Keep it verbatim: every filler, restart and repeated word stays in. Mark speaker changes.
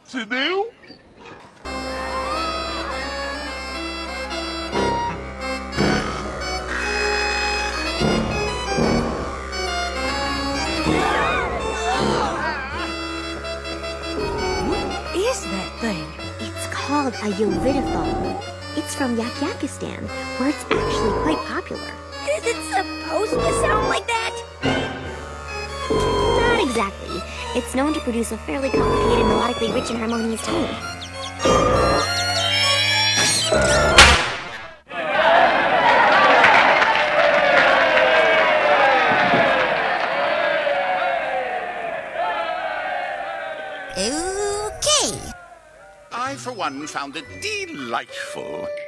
Speaker 1: Entendeu?
Speaker 2: What is that thing?
Speaker 3: It's called a Yovidaphone. It's from Yakyakistan, where it's actually quite popular.
Speaker 2: Is it supposed to sound like that?
Speaker 3: Not exactly. It's known to produce a fairly complicated, melodically rich and harmonious tone.
Speaker 2: Okay.
Speaker 1: I, for one, found it delightful.